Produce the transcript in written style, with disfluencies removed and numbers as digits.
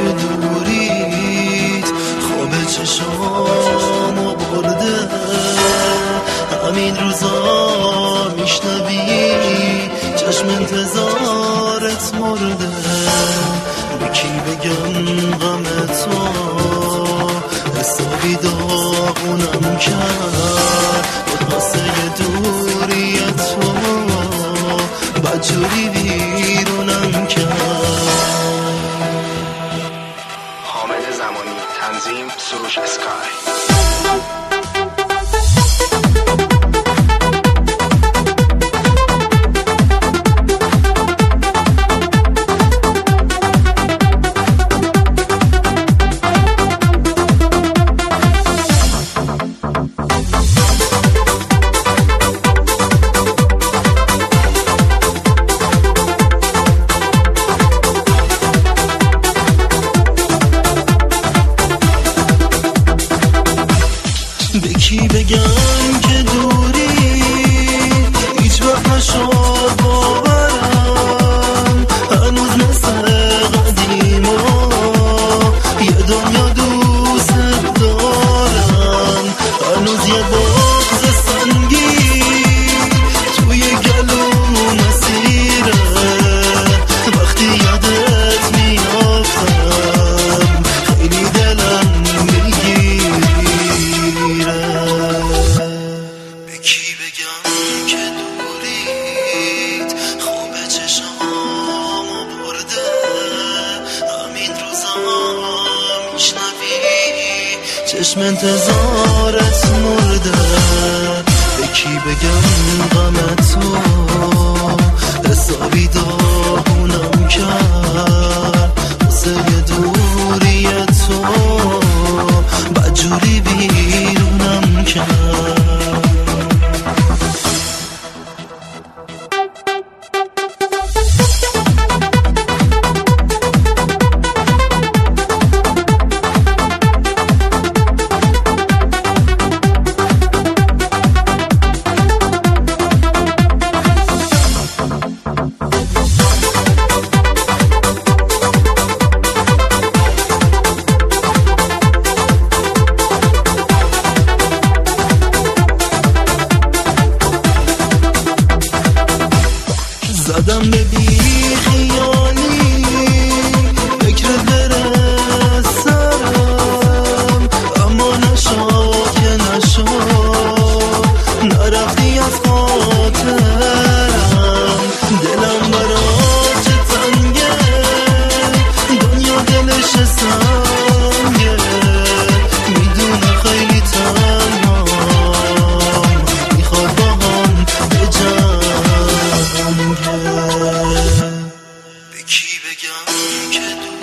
که دوریت خواب چشامو برده، همین روزا میشنوی چشم انتظارت مرده. به کی بگم غم تو حسابی داغونم کرد، واسه دوری تو بدجوری بیرونم کرد. حامد زمانی، تنظیم سروش اسکای. به کی بگم که دوری هیچ وقت نشد باورم، هنوز مثل قدیما یه دنیا دوست دارم. هنوز یه بغض سنگین توی گلوم اسیره، وقتی یادت میافتم خیلی دلم به کی بگم که دوریت خواب چشامو برده، همین روزا میشنوی چشم انتظارت مرده. به کی بگم غم تو حسابی داغونم کرد، واسه دوری تو بدجوری بیرونم کرد. زدم به بی خیالی فکر بره سرم، اما نشد که نشد، نرفتی از خاطرم. دلم برات چه تنگه، دنیا دلش سنگه، میدونه خیلی تنهام، میخواد با هم بجنگه. به کی بگم که